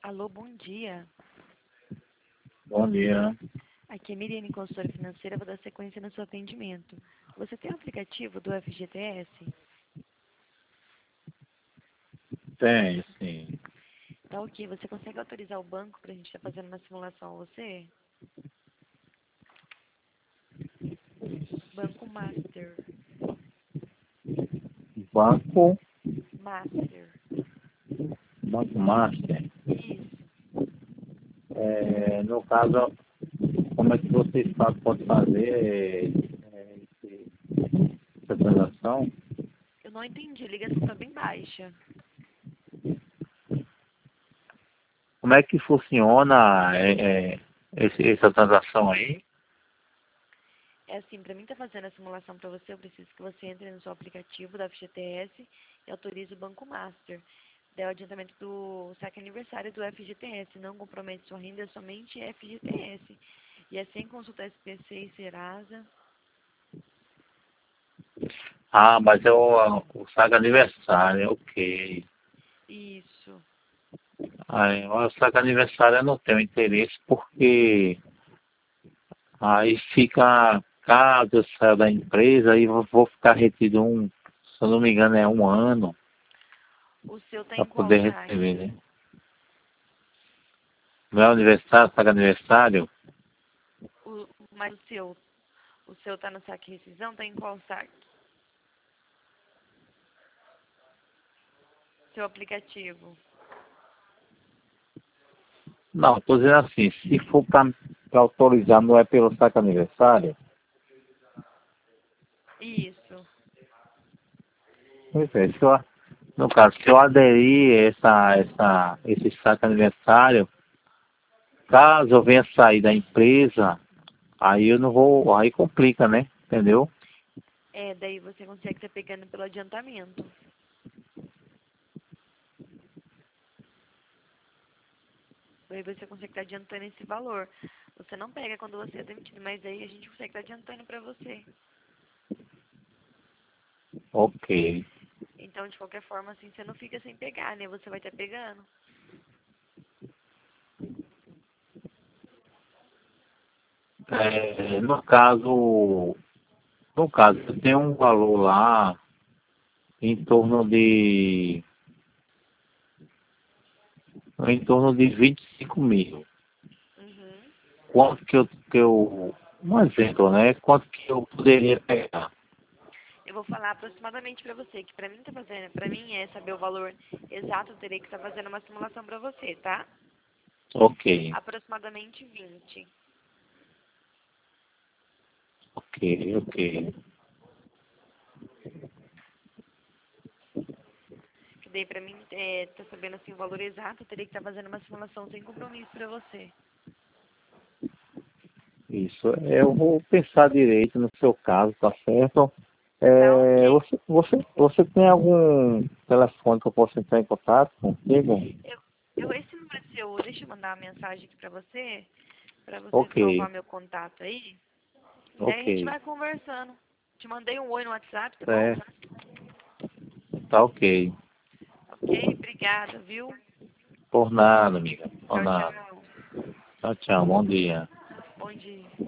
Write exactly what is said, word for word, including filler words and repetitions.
Alô, bom dia. Bom dia. Aqui é Miriane, consultora financeira, vou dar sequência no seu atendimento. Você tem o aplicativo do F G T S? Tem, sim. Tá ok. Você consegue autorizar o banco para a gente estar fazendo uma simulação a você? Banco Master. Banco, Master. Banco Master. Isso. É, no caso, como é que vocês fa- podem fazer é, é, esse- essa transação? Eu não entendi, a ligação está bem baixa. Como é que funciona é, é, esse- essa transação aí? É assim, para mim estar fazendo a simulação para você, eu preciso que você entre no seu aplicativo da F G T S e autorize o Banco Master. Daí o adiantamento do saque aniversário do F G T S, não compromete sua renda, é somente F G T S. E é sem consultar S P C e Serasa. Ah, mas é o, o saque aniversário, ok. Isso. Aí, o saque aniversário eu não tenho interesse porque aí fica, caso eu saia da empresa, aí eu vou ficar retido um, se eu não me engano, é um ano O seu tá para em qual poder receber, saque? né? Meu aniversário, paga aniversário? O, mas o seu, o seu tá no saque rescisão, tá em qual saque? Seu aplicativo. Não, estou dizendo assim, se for para autorizar, não é pelo saque aniversário? Isso. Pois é, se eu, no caso, se eu aderir essa, essa, esse saque aniversário, caso eu venha sair da empresa, aí eu não vou, aí complica, né? Entendeu? É, daí você consegue estar pegando pelo adiantamento. Daí você consegue estar adiantando esse valor. Você não pega quando você é demitido, mas aí a gente consegue estar adiantando para você. Ok. Então, de qualquer forma, assim, você não fica sem pegar, né? Você vai estar pegando. É, no caso, no caso, eu tenho um valor lá em torno de, em torno de vinte e cinco mil. Uhum. Quanto que eu, que eu, um exemplo, né? Quanto que eu poderia pegar? Eu vou falar aproximadamente para você, que para mim tá fazendo, para mim é saber o valor exato, eu terei que estar fazendo uma simulação para você, tá? Ok, Aproximadamente vinte. ok, ok. Que daí para mim, é, tá sabendo assim o valor exato, eu terei que estar fazendo uma simulação sem compromisso para você. Isso, eu vou pensar direito no seu caso, tá certo? Tá É, ok. você, você, você tem algum telefone que eu possa entrar em contato contigo? Eu, eu esse número é seu, deixa eu mandar uma mensagem aqui para você, para você Ok, salvar meu contato aí. Daí a gente ok. vai conversando. Te mandei um oi no WhatsApp, tá bom? É, tá ok. Ok, obrigada, viu? Por nada, amiga. Por Tchau, nada. tchau. Tchau, tchau. Bom dia.